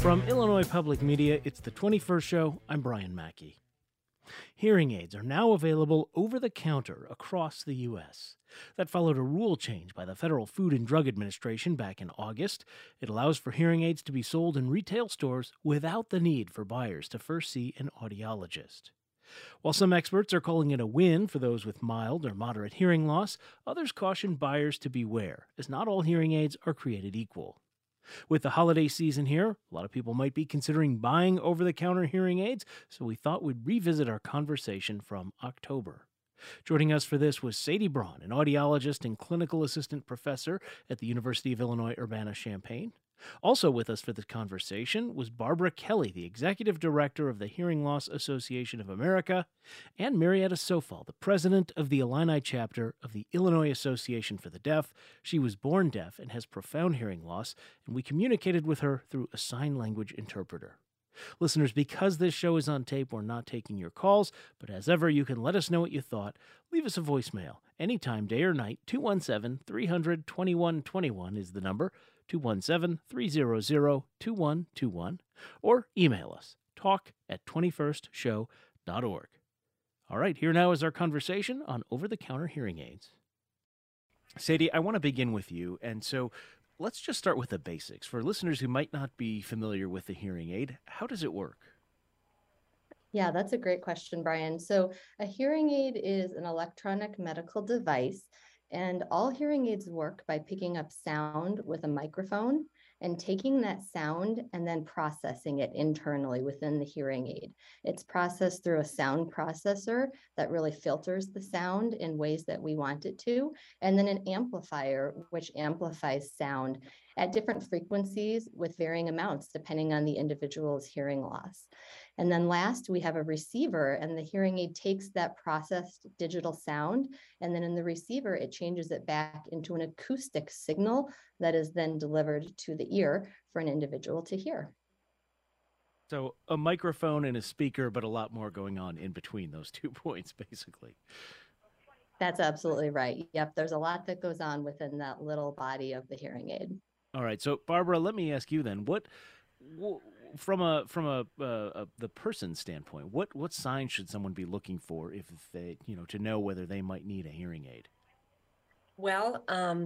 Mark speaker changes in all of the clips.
Speaker 1: From Illinois Public Media, it's the 21st Show. I'm Brian Mackey. Hearing aids are now available over the counter across the U.S. That followed a rule change by the Federal Food and Drug Administration back in August. It allows for hearing aids to be sold in retail stores without the need for buyers to first see an audiologist. While some experts are calling it a win for those with mild or moderate hearing loss, others caution buyers to beware, as not all hearing aids are created equal. With the holiday season here, a lot of people might be considering buying over-the-counter hearing aids, so we thought we'd revisit our conversation from October. Joining us for this was Sadie Braun, an audiologist and clinical assistant professor at the University of Illinois Urbana-Champaign. Also with us for this conversation was Barbara Kelly, the executive director of the Hearing Loss Association of America, and Marietta Sofal, the president of the Illini chapter of the Illinois Association for the Deaf. She was born deaf and has profound hearing loss, and we communicated with her through a sign language interpreter. Listeners, because this show is on tape, we're not taking your calls, but as ever, you can let us know what you thought. Leave us a voicemail anytime, day or night. 217-300-2121 is the number. 217-300-2121, or email us, talk@21stshow.org. All right, here now is our conversation on over-the-counter hearing aids. Sadie, I want to begin with you, and so let's just start with the basics. For listeners who might not be familiar with the hearing aid, how does it work?
Speaker 2: Yeah, that's a great question, Brian. So a hearing aid is an electronic medical device, and all hearing aids work by picking up sound with a microphone and taking that sound and then processing it internally within the hearing aid. It's processed through a sound processor that really filters the sound in ways that we want it to, and then an amplifier, which amplifies sound at different frequencies with varying amounts depending on the individual's hearing loss. And then last, we have a receiver, and the hearing aid takes that processed digital sound, and then in the receiver, it changes it back into an acoustic signal that is then delivered to the ear for an individual to hear.
Speaker 1: So a microphone and a speaker, but a lot more going on in between those 2 points, basically.
Speaker 2: That's absolutely right. Yep, there's a lot that goes on within that little body of the hearing aid.
Speaker 1: All right, so Barbara, let me ask you then, from the person's standpoint, what signs should someone be looking for if they, to know whether they might need a hearing aid?
Speaker 3: Well,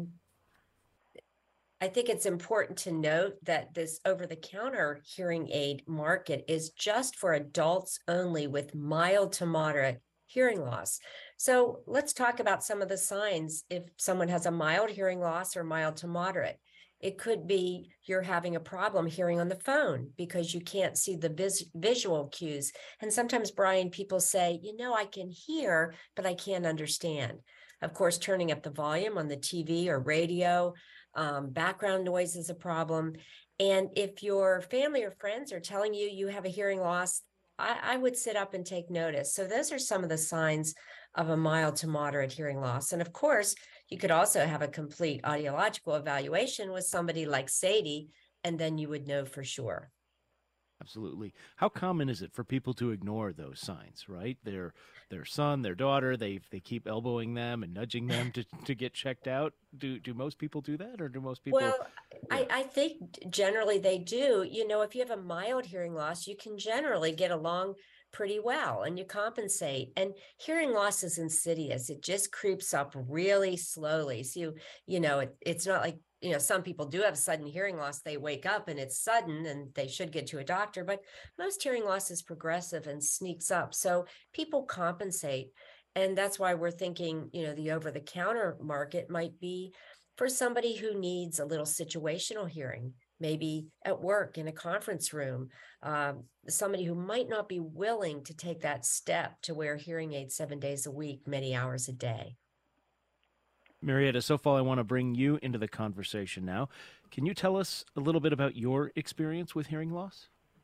Speaker 3: I think it's important to note that this over-the-counter hearing aid market is just for adults only with mild to moderate hearing loss. So let's talk about some of the signs if someone has a mild hearing loss or mild to moderate. It could be you're having a problem hearing on the phone because you can't see the visual cues. And sometimes, Brian, people say, I can hear, but I can't understand. Of course, turning up the volume on the TV or radio, background noise is a problem. And if your family or friends are telling you you have a hearing loss, I would sit up and take notice. So those are some of the signs of a mild to moderate hearing loss. And of course, you could also have a complete audiological evaluation with somebody like Sadie, and then you would know for sure.
Speaker 1: Absolutely. How common is it for people to ignore those signs, right? Their son, their daughter, they keep elbowing them and nudging them to get checked out. Do most people do that, or do most people?
Speaker 3: Well, yeah. I think generally they do. If you have a mild hearing loss, you can generally get along pretty well and you compensate. And hearing loss is insidious. It just creeps up really slowly. So, it's not like, some people do have sudden hearing loss. They wake up and it's sudden and they should get to a doctor, but most hearing loss is progressive and sneaks up. So people compensate. And that's why we're thinking, the over-the-counter market might be for somebody who needs a little situational hearing, maybe at work, in a conference room, somebody who might not be willing to take that step to wear hearing aids 7 days a week, many hours a day.
Speaker 1: Marietta Sofal, I want to bring you into the conversation now. Can you tell us a little bit about your experience with hearing loss?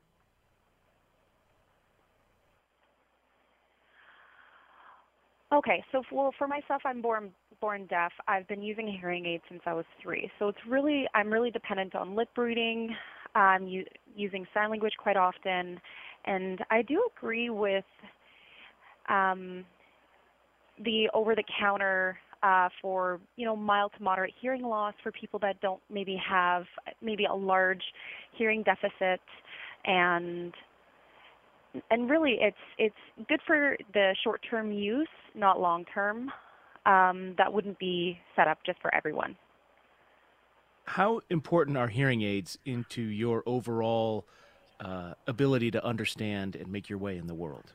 Speaker 4: Okay, so for myself, I'm born deaf. I've been using a hearing aid since I was 3. So I'm really dependent on lip reading. I'm using sign language quite often, and I do agree with the over-the-counter for mild to moderate hearing loss for people that don't maybe have maybe a large hearing deficit, and really it's good for the short-term use, not long-term. That wouldn't be set up just for everyone.
Speaker 1: How important are hearing aids into your overall ability to understand and make your way in the world?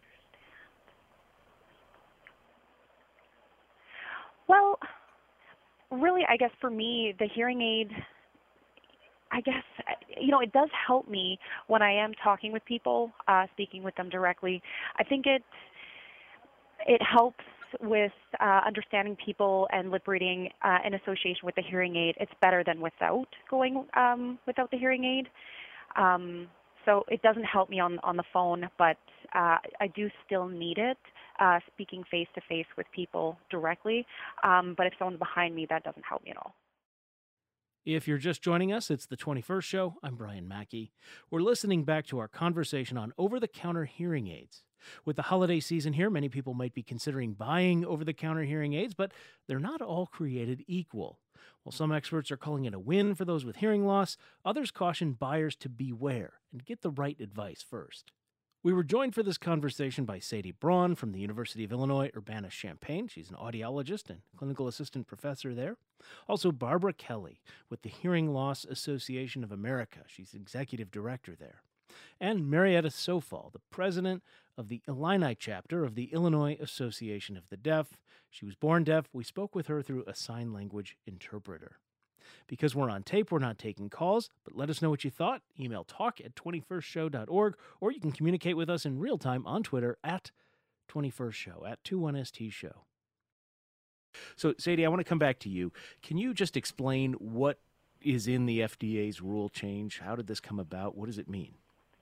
Speaker 4: Well, really, I guess for me, the hearing aid, I guess, it does help me when I am talking with people, speaking with them directly. I think it helps with understanding people and lip reading in association with the hearing aid. It's better than without the hearing aid. So it doesn't help me on the phone, but I do still need it, speaking face-to-face with people directly. But if someone's behind me, that doesn't help me at all.
Speaker 1: If you're just joining us, it's the 21st Show. I'm Brian Mackey. We're listening back to our conversation on over-the-counter hearing aids. With the holiday season here, many people might be considering buying over-the-counter hearing aids, but they're not all created equal. While some experts are calling it a win for those with hearing loss, others caution buyers to beware and get the right advice first. We were joined for this conversation by Sadie Braun from the University of Illinois Urbana-Champaign. She's an audiologist and clinical assistant professor there. Also, Barbara Kelly with the Hearing Loss Association of America. She's executive director there. And Marietta Sofal, the president of the Illini chapter of the Illinois Association of the Deaf. She was born deaf. We spoke with her through a sign language interpreter. Because we're on tape, we're not taking calls, but let us know what you thought. Email talk@21stshow.org, or you can communicate with us in real time on Twitter at 21stshow, at 21ST Show. So, Sadie, I want to come back to you. Can you just explain what is in the FDA's rule change? How did this come about? What does it mean?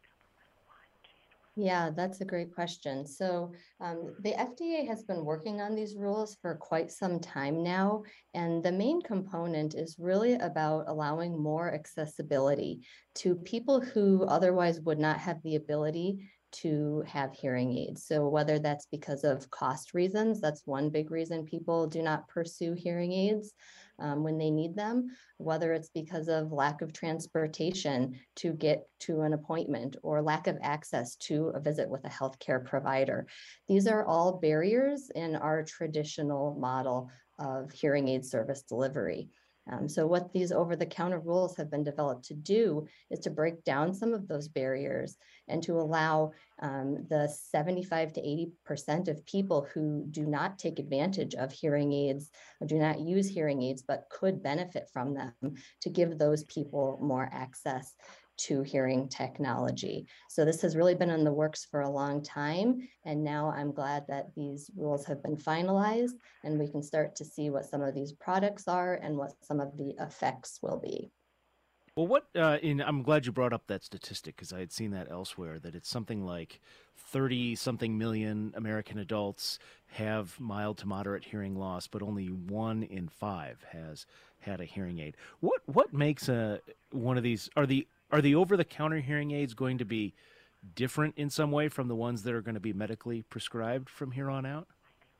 Speaker 2: Yeah, that's a great question. So the FDA has been working on these rules for quite some time now, and the main component is really about allowing more accessibility to people who otherwise would not have the ability to have hearing aids. So whether that's because of cost reasons, that's one big reason people do not pursue hearing aids when they need them, whether it's because of lack of transportation to get to an appointment or lack of access to a visit with a healthcare provider. These are all barriers in our traditional model of hearing aid service delivery. So what these over-the-counter rules have been developed to do is to break down some of those barriers and to allow the 75 to 80% of people who do not take advantage of hearing aids or do not use hearing aids but could benefit from them, to give those people more access to hearing technology. So this has really been in the works for a long time, and now I'm glad that these rules have been finalized and we can start to see what some of these products are and what some of the effects will be.
Speaker 1: Well, I'm glad you brought up that statistic, because I had seen that elsewhere, that it's something like 30-something million American adults have mild to moderate hearing loss, but only 1 in 5 has had a hearing aid. What makes one of these? Are the over-the-counter hearing aids going to be different in some way from the ones that are going to be medically prescribed from here on out?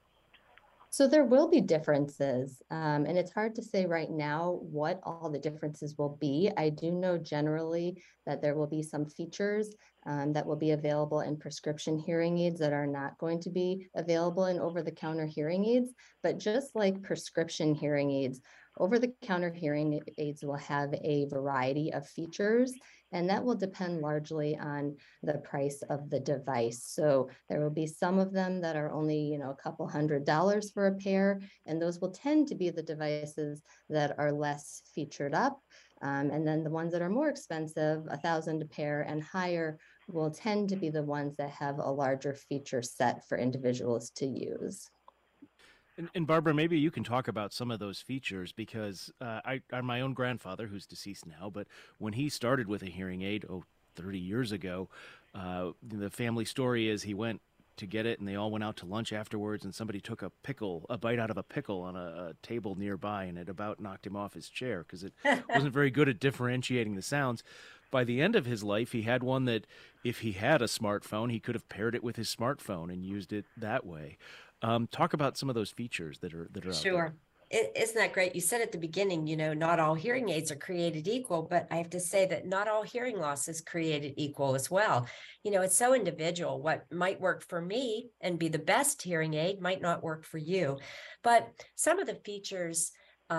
Speaker 2: So there will be differences, and it's hard to say right now what all the differences will be. I do know generally that there will be some features that will be available in prescription hearing aids that are not going to be available in over-the-counter hearing aids. But just like prescription hearing aids, over-the-counter hearing aids will have a variety of features, and that will depend largely on the price of the device. So there will be some of them that are only, a couple $100s for a pair, and those will tend to be the devices that are less featured up. And then the ones that are more expensive, $1,000 a pair and higher, will tend to be the ones that have a larger feature set for individuals to use.
Speaker 1: And Barbara, maybe you can talk about some of those features, because my own grandfather, who's deceased now, but when he started with a hearing aid, 30 years ago, the family story is he went to get it and they all went out to lunch afterwards, and somebody took a bite out of a pickle on a table nearby, and it about knocked him off his chair because it wasn't very good at differentiating the sounds. By the end of his life, he had one that if he had a smartphone, he could have paired it with his smartphone and used it that way. Talk about some of those features that are out there.
Speaker 3: Sure. Isn't that great? You said at the beginning, not all hearing aids are created equal, but I have to say that not all hearing loss is created equal as well. It's so individual. What might work for me and be the best hearing aid might not work for you. But some of the features,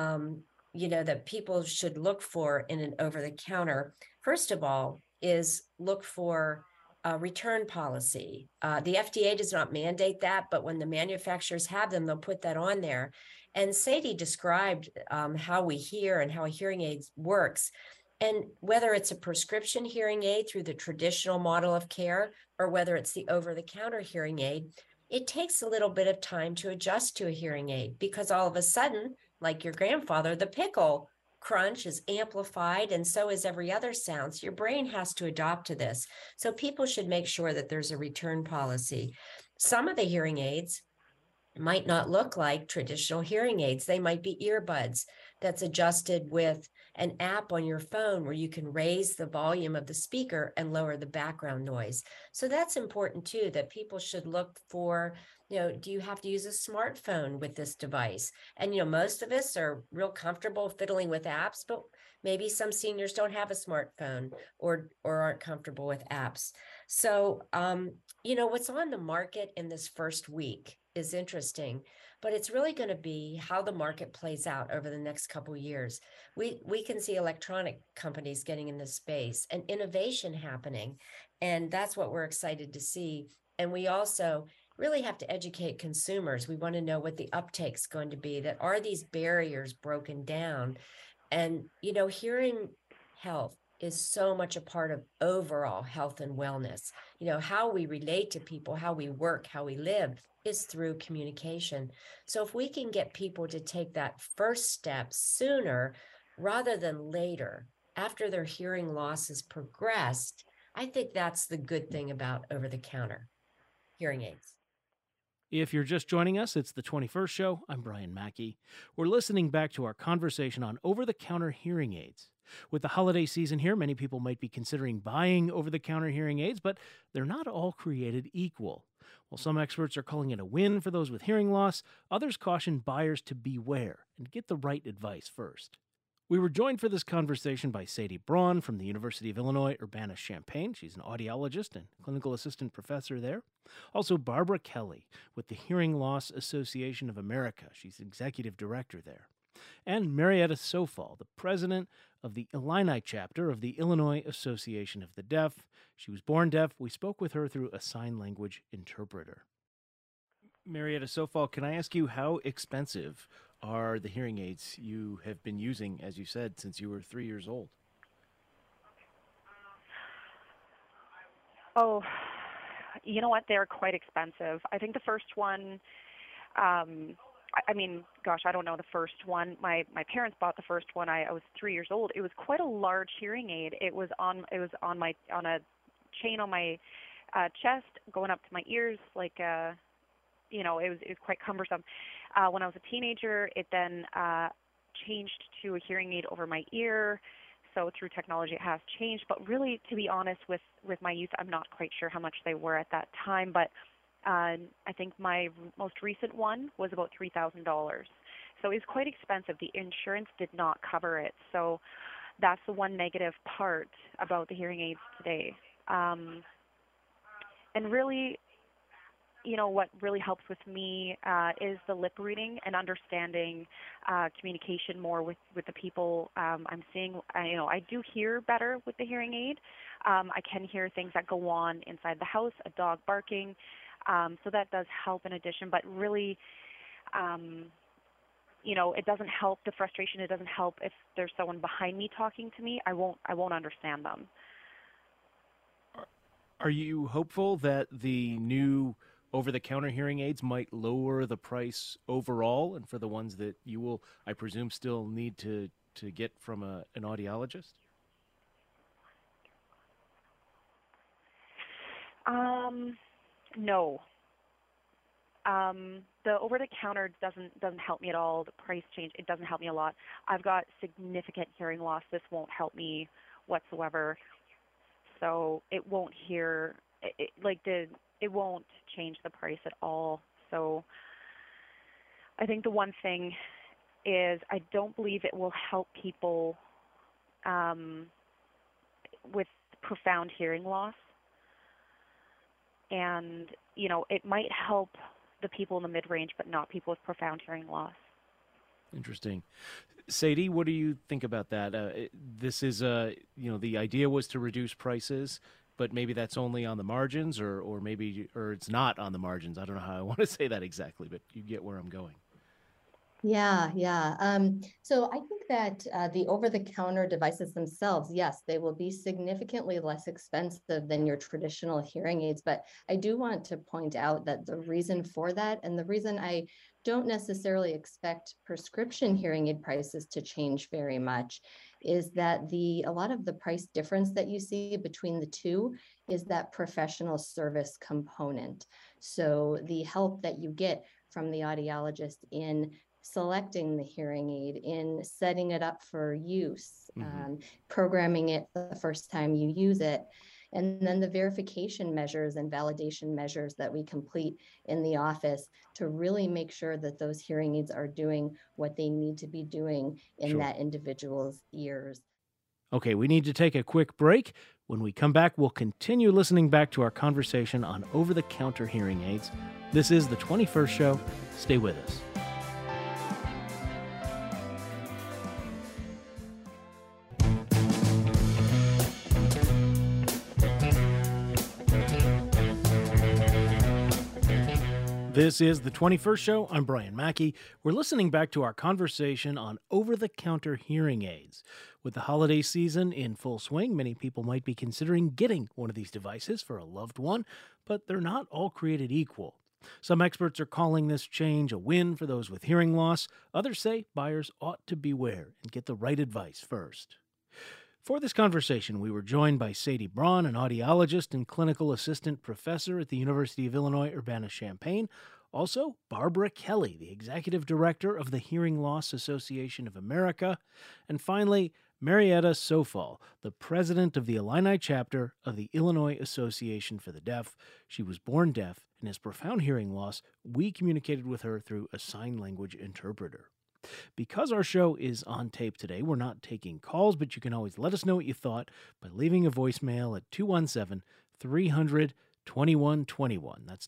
Speaker 3: that people should look for in an over-the-counter, first of all, is look for a return policy. The FDA does not mandate that, but when the manufacturers have them, they'll put that on there. And Sadie described how we hear and how a hearing aid works. And whether it's a prescription hearing aid through the traditional model of care, or whether it's the over-the-counter hearing aid, it takes a little bit of time to adjust to a hearing aid, because all of a sudden, like your grandfather, the pickle crunch is amplified, and so is every other sound. So your brain has to adopt to this. So people should make sure that there's a return policy. Some of the hearing aids might not look like traditional hearing aids. They might be earbuds that's adjusted with an app on your phone where you can raise the volume of the speaker and lower the background noise. So that's important too, that people should look for, do you have to use a smartphone with this device? And, most of us are real comfortable fiddling with apps, but maybe some seniors don't have a smartphone or aren't comfortable with apps. So, what's on the market in this first week is interesting, but it's really going to be how the market plays out over the next couple of years. We can see electronic companies getting in this space and innovation happening, and that's what we're excited to see. And we also really have to educate consumers. We want to know what the uptake's going to be, that are these barriers broken down? And, hearing health is so much a part of overall health and wellness. How we relate to people, how we work, how we live is through communication. So if we can get people to take that first step sooner rather than later, after their hearing loss has progressed, I think that's the good thing about over-the-counter hearing aids.
Speaker 1: If you're just joining us, it's the 21st show. I'm Brian Mackey. We're listening back to our conversation on over-the-counter hearing aids. With the holiday season here, many people might be considering buying over-the-counter hearing aids, but they're not all created equal. While some experts are calling it a win for those with hearing loss, others caution buyers to beware and get the right advice first. We were joined for this conversation by Sadie Braun from the University of Illinois Urbana-Champaign. She's an audiologist and clinical assistant professor there. Also, Barbara Kelly with the Hearing Loss Association of America. She's executive director there. And Marietta Sofal, the president of the Illini chapter of the Illinois Association of the Deaf. She was born deaf. We spoke with her through a sign language interpreter. Marietta Sofal, can I ask you, how expensive are the hearing aids you have been using, as you said, since you were 3 years old?
Speaker 4: Oh, you know what? They're quite expensive. I think the first one, I don't know the first one. My parents bought the first one. I was 3 years old. It was quite a large hearing aid. It was on a chain on my chest, going up to my ears, it was quite cumbersome. When I was a teenager, it then changed to a hearing aid over my ear. So through technology, it has changed. But really, to be honest, with my youth, I'm not quite sure how much they were at that time. But I think my most recent one was about $3,000. So it was quite expensive. The insurance did not cover it. So that's the one negative part about the hearing aids today. And really, what really helps with me is the lip reading and understanding communication more with the people I'm seeing. I do hear better with the hearing aid. I can hear things that go on inside the house, a dog barking. So that does help in addition. But really, it doesn't help the frustration. It doesn't help if there's someone behind me talking to me. I won't understand them.
Speaker 1: Are you hopeful that the new over-the-counter hearing aids might lower the price overall, and for the ones that you will, I presume, still need to get from an audiologist?
Speaker 4: No. The over-the-counter doesn't help me at all. The price change, it doesn't help me a lot. I've got significant hearing loss. This won't help me whatsoever. So it won't it won't change the price at all. So I think the one thing is I don't believe it will help people with profound hearing loss. And, it might help the people in the mid-range, but not people with profound hearing loss.
Speaker 1: Interesting. Sadie, what do you think about that? This is, the idea was to reduce prices, but maybe that's only on the margins, or it's not on the margins. I don't know how I want to say that exactly, but you get where I'm going.
Speaker 2: Yeah. So I think that the over-the-counter devices themselves, yes, they will be significantly less expensive than your traditional hearing aids. But I do want to point out that the reason for that, and the reason I don't necessarily expect prescription hearing aid prices to change very much, is that a lot of the price difference that you see between the two is that professional service component. So the help that you get from the audiologist in selecting the hearing aid, in setting it up for use, programming it the first time you use it, and then the verification measures and validation measures that we complete in the office to really make sure that those hearing aids are doing what they need to be doing in that individual's ears.
Speaker 1: Okay, we need to take a quick break. When we come back, we'll continue listening back to our conversation on over-the-counter hearing aids. This is the 21st Show. Stay with us. This is the 21st Show. I'm Brian Mackey. We're listening back to our conversation on over-the-counter hearing aids. With the holiday season in full swing, many people might be considering getting one of these devices for a loved one, but they're not all created equal. Some experts are calling this change a win for those with hearing loss. Others say buyers ought to beware and get the right advice first. For this conversation, we were joined by Sadie Braun, an audiologist and clinical assistant professor at the University of Illinois Urbana-Champaign. Also, Barbara Kelly, the executive director of the Hearing Loss Association of America. And finally, Marietta Sofal, the president of the Illini chapter of the Illinois Association for the Deaf. She was born deaf and has profound hearing loss. We communicated with her through a sign language interpreter. Because our show is on tape today, we're not taking calls, but you can always let us know what you thought by leaving a voicemail at 217-300-2121. That's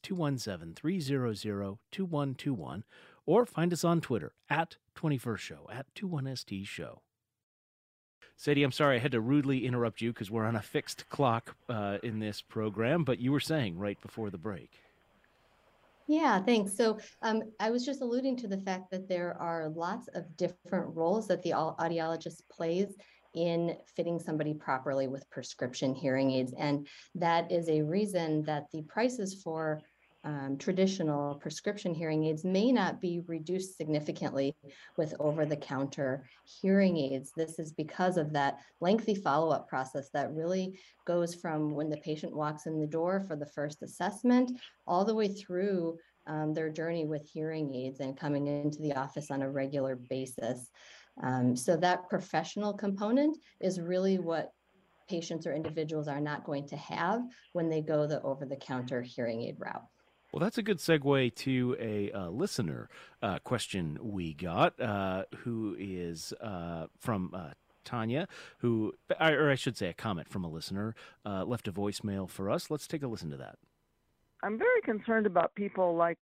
Speaker 1: 217-300-2121. Or find us on Twitter at 21st Show, at 21ST Show. Sadie, I'm sorry I had to rudely interrupt you because we're on a fixed clock in this program, but you were saying right before the break.
Speaker 2: Yeah, thanks. So I was just alluding to the fact that there are lots of different roles that the audiologist plays in fitting somebody properly with prescription hearing aids. And that is a reason that the prices for traditional prescription hearing aids may not be reduced significantly with over-the-counter hearing aids. This is because of that lengthy follow-up process that really goes from when the patient walks in the door for the first assessment all the way through their journey with hearing aids and coming into the office on a regular basis. So that professional component is really what patients or individuals are not going to have when they go the over-the-counter hearing aid route.
Speaker 1: Well, that's a good segue to a listener question we got, who is from Tanya, or I should say a comment from a listener, left a voicemail for us. Let's take a listen to that.
Speaker 5: I'm very concerned about people like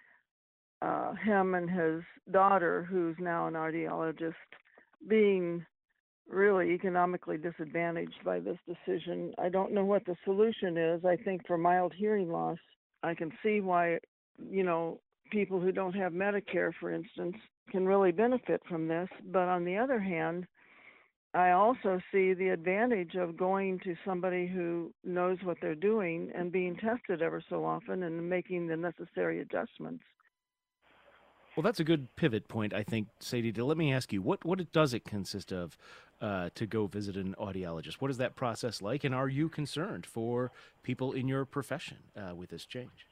Speaker 5: him and his daughter, who's now an audiologist, being really economically disadvantaged by this decision. I don't know what the solution is. I think for mild hearing loss, I can see why, people who don't have Medicare, for instance, can really benefit from this. But on the other hand, I also see the advantage of going to somebody who knows what they're doing and being tested ever so often and making the necessary adjustments.
Speaker 1: Well, that's a good pivot point, I think, Sadie. Let me ask you, what does it consist of to go visit an audiologist? What is that process like, and are you concerned for people in your profession with this change?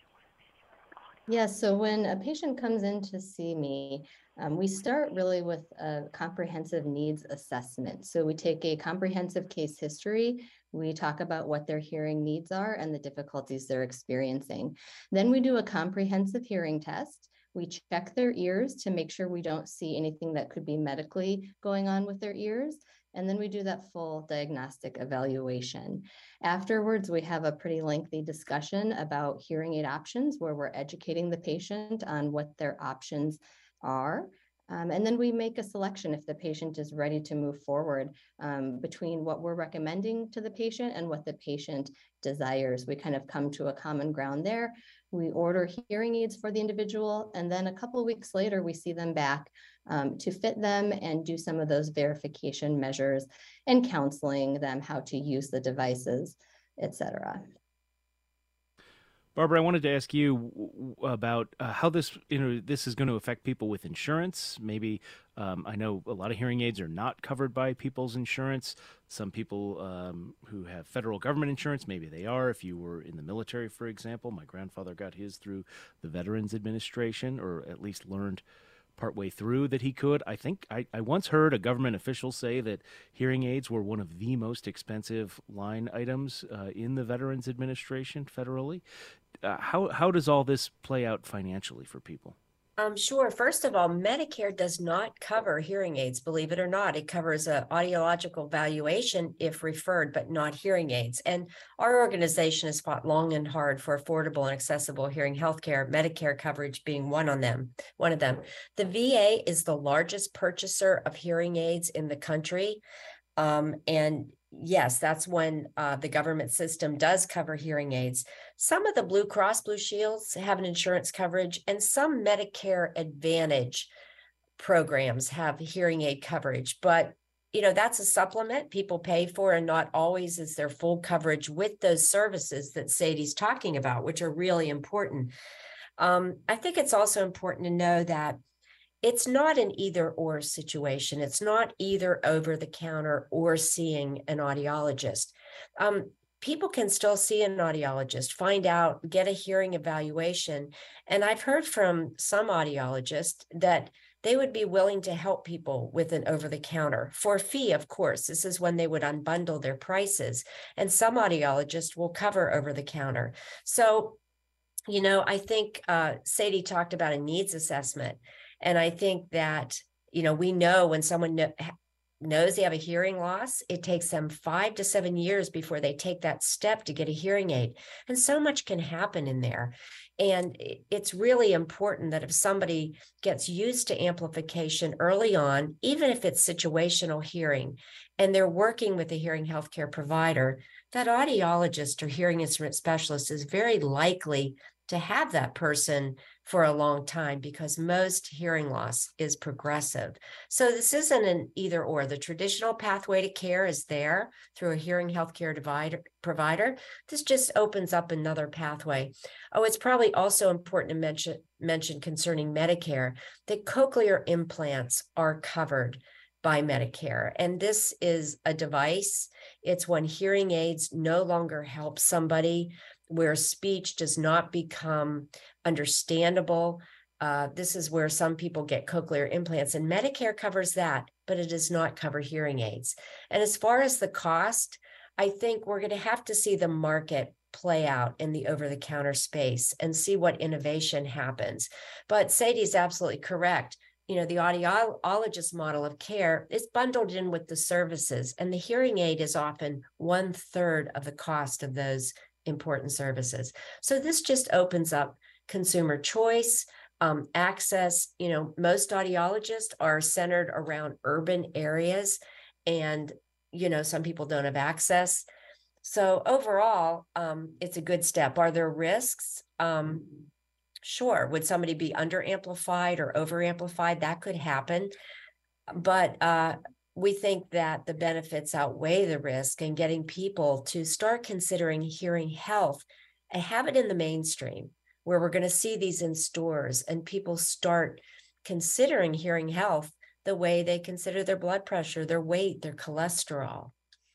Speaker 2: Yes, so when a patient comes in to see me, we start really with a comprehensive needs assessment. So we take a comprehensive case history. We talk about what their hearing needs are and the difficulties they're experiencing. Then we do a comprehensive hearing test. We check their ears to make sure we don't see anything that could be medically going on with their ears. And then we do that full diagnostic evaluation. Afterwards, we have a pretty lengthy discussion about hearing aid options where we're educating the patient on what their options are. And then we make a selection if the patient is ready to move forward between what we're recommending to the patient and what the patient desires. We kind of come to a common ground there. We order hearing aids for the individual, and then a couple of weeks later, we see them back to fit them and do some of those verification measures and counseling them how to use the devices, et cetera.
Speaker 1: Barbara, I wanted to ask you about how this is going to affect people with insurance. Maybe I know a lot of hearing aids are not covered by people's insurance. Some people who have federal government insurance, maybe they are. If you were in the military, for example, my grandfather got his through the Veterans Administration, or at least learned partway through that he could. I think I once heard a government official say that hearing aids were one of the most expensive line items in the Veterans Administration federally. How does all this play out financially for people?
Speaker 3: Sure. First of all, Medicare does not cover hearing aids, believe it or not. It covers an audiological valuation if referred, but not hearing aids. And our organization has fought long and hard for affordable and accessible hearing healthcare, Medicare coverage being one of them. The VA is the largest purchaser of hearing aids in the country. And yes, that's when the government system does cover hearing aids. Some of the Blue Cross Blue Shields have an insurance coverage, and some Medicare Advantage programs have hearing aid coverage. But, that's a supplement people pay for, and not always is there full coverage with those services that Sadie's talking about, which are really important. I think it's also important to know that it's not an either or situation. It's not either over the counter or seeing an audiologist. People can still see an audiologist, find out, get a hearing evaluation. And I've heard from some audiologists that they would be willing to help people with an over the counter for a fee, of course. This is when they would unbundle their prices. And some audiologists will cover over the counter. So, I think Sadie talked about a needs assessment. And I think that, we know when someone knows they have a hearing loss, it takes them 5 to 7 years before they take that step to get a hearing aid. And so much can happen in there. And it's really important that if somebody gets used to amplification early on, even if it's situational hearing, and they're working with a hearing healthcare provider, that audiologist or hearing instrument specialist is very likely to have that person for a long time, because most hearing loss is progressive. So this isn't an either or. The traditional pathway to care is there through a hearing healthcare provider. This just opens up another pathway. Oh, it's probably also important to mention concerning Medicare that cochlear implants are covered by Medicare. And this is a device. It's when hearing aids no longer help somebody, where speech does not become understandable. This is where some people get cochlear implants, and Medicare covers that, but it does not cover hearing aids. And as far as the cost, I think we're going to have to see the market play out in the over-the-counter space and see what innovation happens. But Sadie's absolutely correct. The audiologist model of care is bundled in with the services, and the hearing aid is often 1/3 of the cost of those important services. So this just opens up consumer choice, access. Most audiologists are centered around urban areas, and, some people don't have access. So overall, it's a good step. Are there risks? Sure. Would somebody be under amplified or over amplified? That could happen. But we think that the benefits outweigh the risk, and getting people to start considering hearing health and have it in the mainstream, where we're going to see these in stores and people start considering hearing health the way they consider their blood pressure, their weight, their cholesterol.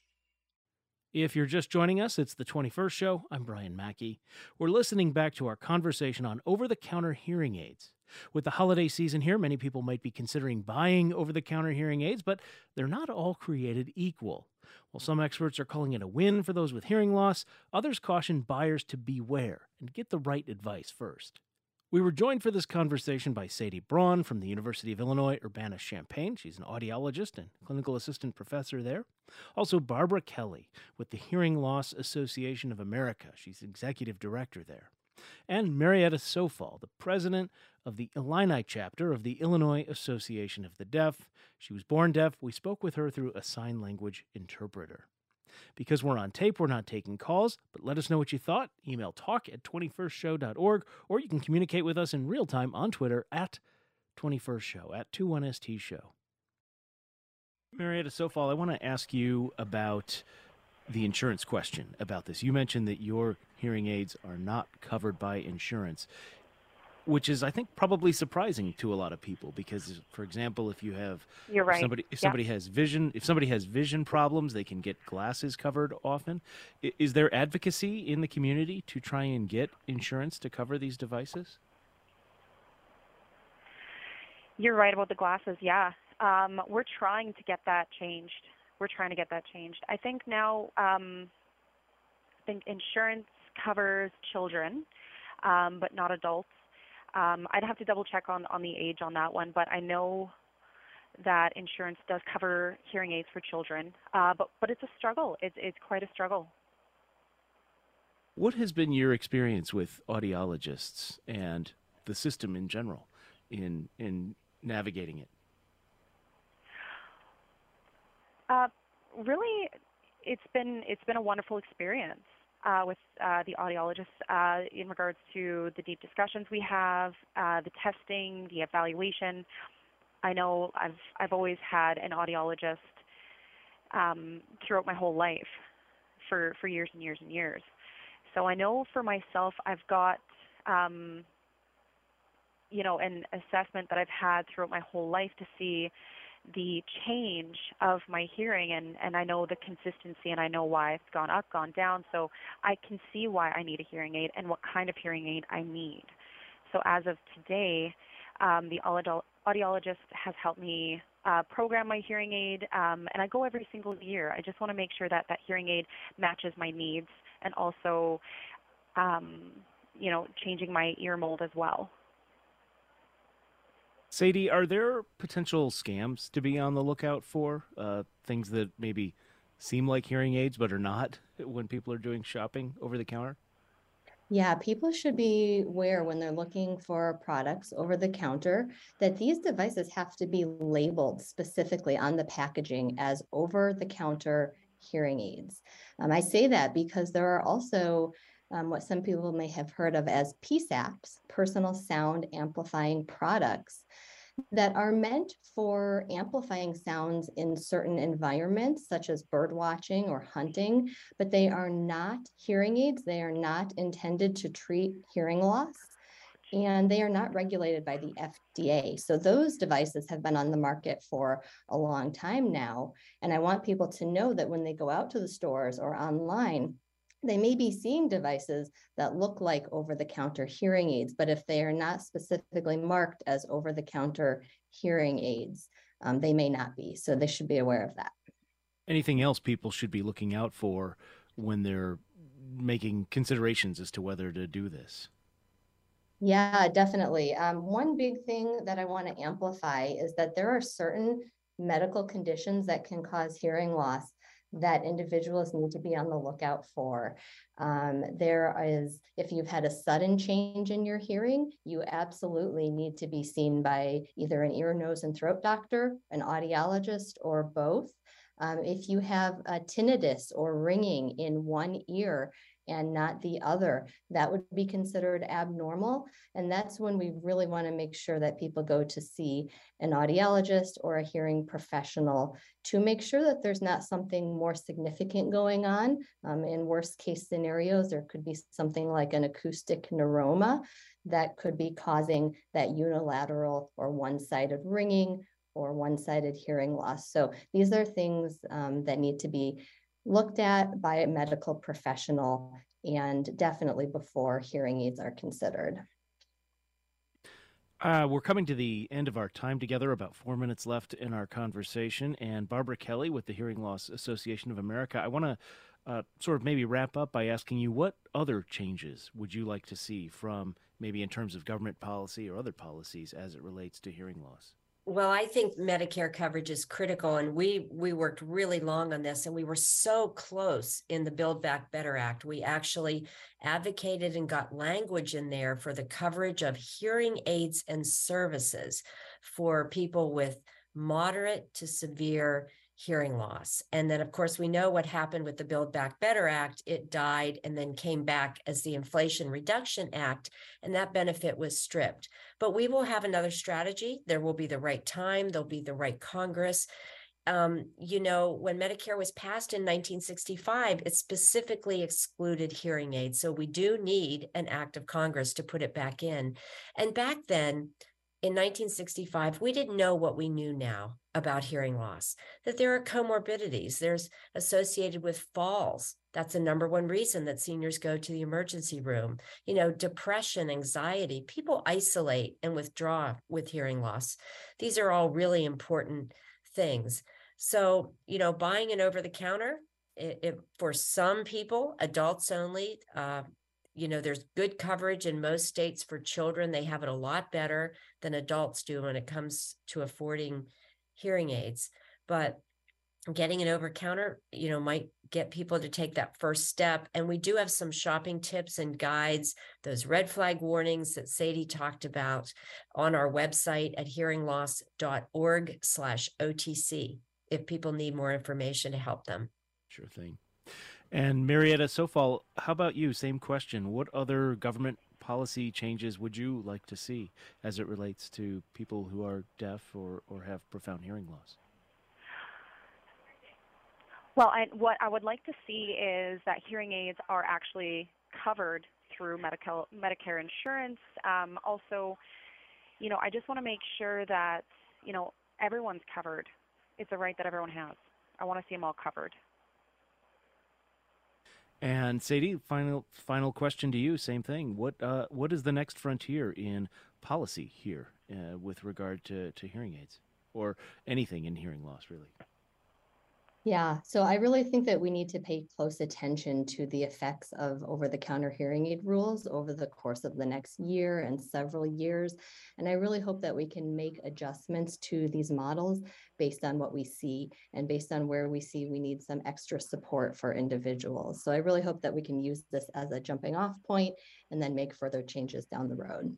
Speaker 1: If you're just joining us, it's the 21st show. I'm Brian Mackey. We're listening back to our conversation on over-the-counter hearing aids. With the holiday season here, many people might be considering buying over-the-counter hearing aids, but they're not all created equal. While some experts are calling it a win for those with hearing loss, others caution buyers to beware and get the right advice first. We were joined for this conversation by Sadie Braun from the University of Illinois Urbana-Champaign. She's an audiologist and clinical assistant professor there. Also, Barbara Kelly with the Hearing Loss Association of America. She's executive director there. And Marietta Sofal, the president of the Illini chapter of the Illinois Association of the Deaf. She was born deaf. We spoke with her through a sign language interpreter. Because we're on tape, we're not taking calls, but let us know what you thought. Email talk@21stshow.org, or you can communicate with us in real time on Twitter at 21stshow, at 21ST Show. Marietta Sofal, I want to ask you about the insurance question about this. You mentioned that your hearing aids are not covered by insurance, which is, I think, probably surprising to a lot of people because, for example, if you have
Speaker 4: You're right.
Speaker 1: if somebody has vision problems, they can get glasses covered often. Is there advocacy in the community to try and get insurance to cover these devices?
Speaker 4: You're right about the glasses, yeah. We're trying to get that changed. I think now, insurance covers children, but not adults. I'd have to double check on the age on that one, but I know that insurance does cover hearing aids for children. But it's a struggle. It's quite a struggle.
Speaker 1: What has been your experience with audiologists and the system in general in navigating it?
Speaker 4: Really, it's been a wonderful experience with the audiologists in regards to the deep discussions we have, the testing, the evaluation. I know I've always had an audiologist throughout my whole life for years and years and years. So I know for myself, I've got an assessment that I've had throughout my whole life to see the change of my hearing, and I know the consistency, and I know why it's gone up, gone down, so I can see why I need a hearing aid and what kind of hearing aid I need. So as of today, the audiologist has helped me program my hearing aid, and I go every single year. I just want to make sure that that hearing aid matches my needs, and also, changing my ear mold as well.
Speaker 1: Sadie, are there potential scams to be on the lookout for? Things that maybe seem like hearing aids but are not when people are doing shopping over the counter?
Speaker 2: Yeah, people should be aware when they're looking for products over the counter that these devices have to be labeled specifically on the packaging as over-the-counter hearing aids. I say that because there are also what some people may have heard of as PSAPs, personal sound amplifying products, that are meant for amplifying sounds in certain environments, such as bird watching or hunting, but they are not hearing aids. They are not intended to treat hearing loss, and they are not regulated by the FDA. So those devices have been on the market for a long time now. And I want people to know that when they go out to the stores or online, they may be seeing devices that look like over-the-counter hearing aids, but if they are not specifically marked as over-the-counter hearing aids, they may not be. So they should be aware of that.
Speaker 1: Anything else people should be looking out for when they're making considerations as to whether to do this?
Speaker 2: Yeah, definitely. One big thing that I want to amplify is that there are certain medical conditions that can cause hearing loss that individuals need to be on the lookout for. There is, if you've had a sudden change in your hearing, you absolutely need to be seen by either an ear, nose, and throat doctor, an audiologist, or both. If you have a tinnitus or ringing in one ear and not the other, that would be considered abnormal. And that's when we really want to make sure that people go to see an audiologist or a hearing professional to make sure that there's not something more significant going on. In worst case scenarios, there could be something like an acoustic neuroma that could be causing that unilateral or one-sided ringing or one-sided hearing loss. So these are things that need to be looked at by a medical professional, and definitely before hearing aids are considered.
Speaker 1: We're coming to the end of our time together, about 4 minutes left in our conversation. And Barbara Kelly with the Hearing Loss Association of America, I want to sort of maybe wrap up by asking you, what other changes would you like to see from maybe in terms of government policy or other policies as it relates to hearing loss?
Speaker 3: Well, I think Medicare coverage is critical, and we worked really long on this, and we were so close in the Build Back Better Act. We actually advocated and got language in there for the coverage of hearing aids and services for people with moderate to severe hearing loss. And then, of course, we know what happened with the Build Back Better Act. It died and then came back as the Inflation Reduction Act, and that benefit was stripped. But we will have another strategy. There will be the right time. There'll be the right Congress. When Medicare was passed in 1965, it specifically excluded hearing aids. So we do need an act of Congress to put it back in. And back then, in 1965, we didn't know what we knew now about hearing loss, that there are comorbidities. There's associated with falls. That's the number one reason that seniors go to the emergency room. Depression, anxiety, people isolate and withdraw with hearing loss. These are all really important things. So, buying an over-the-counter, for some people, adults only, there's good coverage in most states for children. They have it a lot better than adults do when it comes to affording hearing aids. But getting an over-counter, might get people to take that first step. And we do have some shopping tips and guides, those red flag warnings that Sadie talked about, on our website at hearingloss.org/OTC if people need more information to help them.
Speaker 1: Sure thing. And Marietta Sofal, how about you? Same question. What other government policy changes would you like to see as it relates to people who are deaf or have profound hearing loss?
Speaker 4: Well, what I would like to see is that hearing aids are actually covered through Medicare insurance. Also, I just want to make sure that, everyone's covered. It's a right that everyone has. I want to see them all covered.
Speaker 1: And Sadie, final question to you. Same thing. What is the next frontier in policy here with regard to hearing aids or anything in hearing loss, really?
Speaker 2: Yeah, so I really think that we need to pay close attention to the effects of over-the-counter hearing aid rules over the course of the next year and several years. And I really hope that we can make adjustments to these models based on what we see and based on where we see we need some extra support for individuals. So I really hope that we can use this as a jumping off point and then make further changes down the road.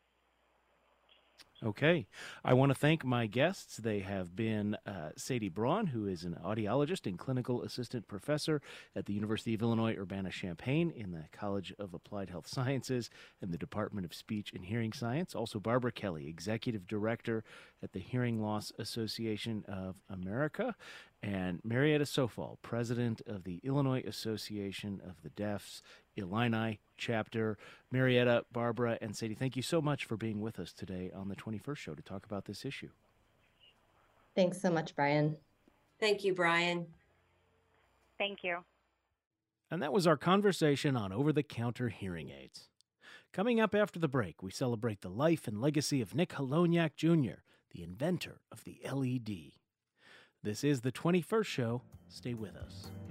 Speaker 1: Okay. I want to thank my guests. They have been Sadie Braun, who is an audiologist and clinical assistant professor at the University of Illinois Urbana-Champaign in the College of Applied Health Sciences and the Department of Speech and Hearing Science. Also Barbara Kelly, executive director at the Hearing Loss Association of America, and Marietta Sofal, president of the Illinois Association of the Deaf's Illini chapter. Marietta, Barbara, and Sadie, thank you so much for being with us today on the 21st Show to talk about this issue.
Speaker 2: Thanks so much, Brian.
Speaker 3: Thank you, Brian.
Speaker 4: Thank you.
Speaker 1: And that was our conversation on over-the-counter hearing aids. Coming up after the break, we celebrate the life and legacy of Nick Holoniak Jr., the inventor of the LED. This is the 21st Show. Stay with us.